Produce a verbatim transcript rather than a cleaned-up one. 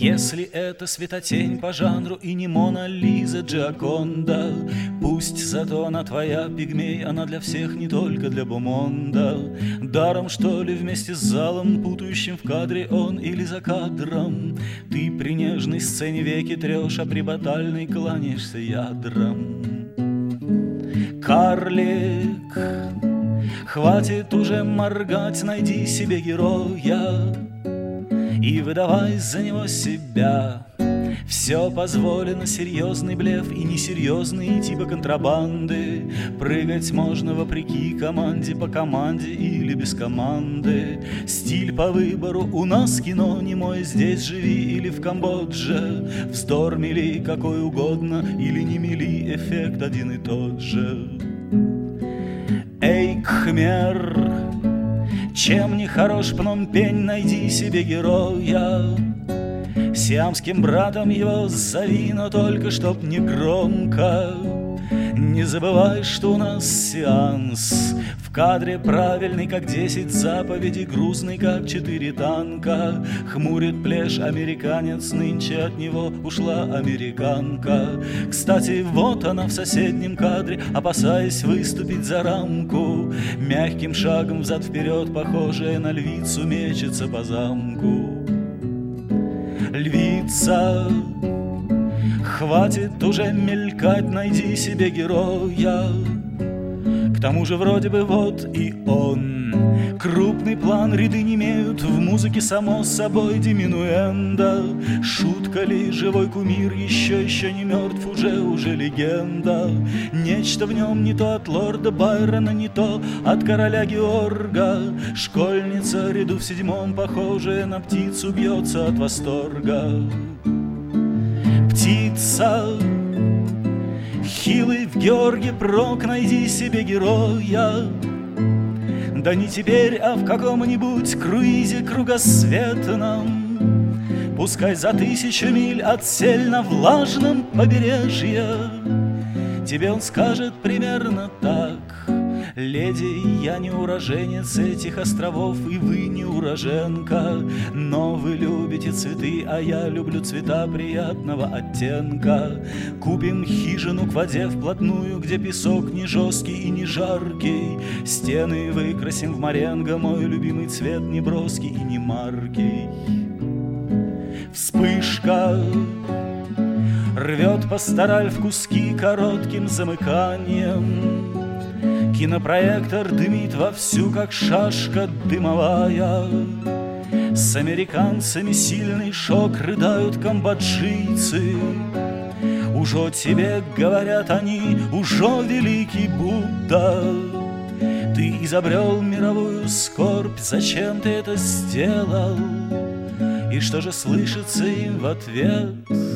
Если это светотень по жанру и не Мона Лиза Джиаконда, пусть зато она твоя, пигмей, она для всех, не только для Бомонда. Даром, что ли, вместе с залом, путающим в кадре он или за кадром, ты при нежной сцене веки трешь, а при батальной кланяешься ядром. Карлик, хватит уже моргать, найди себе героя и выдавай за него себя. Все позволено, серьезный блеф и несерьезный типа контрабанды. Прыгать можно вопреки команде, по команде или без команды. Стиль по выбору, у нас кино немое, здесь живи или в Камбодже. Вздор мели какой угодно или не мели, эффект один и тот же. Эй, Кхмер, чем не хорош Пномпень, найди себе героя. Сиамским братом его зови, но только чтоб не громко. Не забывай, что у нас сеанс, в кадре правильный, как десять заповедей, грузный, как четыре танка. Хмурит плешь американец, нынче от него ушла американка. Кстати, вот она в соседнем кадре, опасаясь выступить за рамку. Мягким шагом взад-вперед, похожая на львицу, мечется по замку. Львица, хватит уже мелькать, найди себе героя. К тому же вроде бы вот и он. Крупный план, ряды не имеют, в музыке само собой диминуэнда. Шутка ли, живой кумир, еще, еще не мертв, уже, уже легенда. Нечто в нем не то от лорда Байрона, не то от короля Георга. Школьница ряду в седьмом, похожая на птицу, бьется от восторга. Птица, хилый в Георге прок, найди себе героя. Да не теперь, а в каком-нибудь круизе кругосветном. Пускай за тысячу миль от сельно-влажном побережья. Тебе он скажет примерно так: леди, я не уроженец этих островов, и вы не уроженка. Но вы любите цветы, а я люблю цвета приятного оттенка. Купим хижину к воде вплотную, где песок не жесткий и не жаркий. Стены выкрасим в моренго, мой любимый цвет не броский и не маркий. Вспышка рвет пастораль в куски коротким замыканием. Кинопроектор дымит вовсю, как шашка дымовая. С американцами сильный шок, рыдают камбоджийцы. Ужо тебе говорят они, ужо великий Будда. Ты изобрел мировую скорбь, зачем ты это сделал? И что же слышится им в ответ?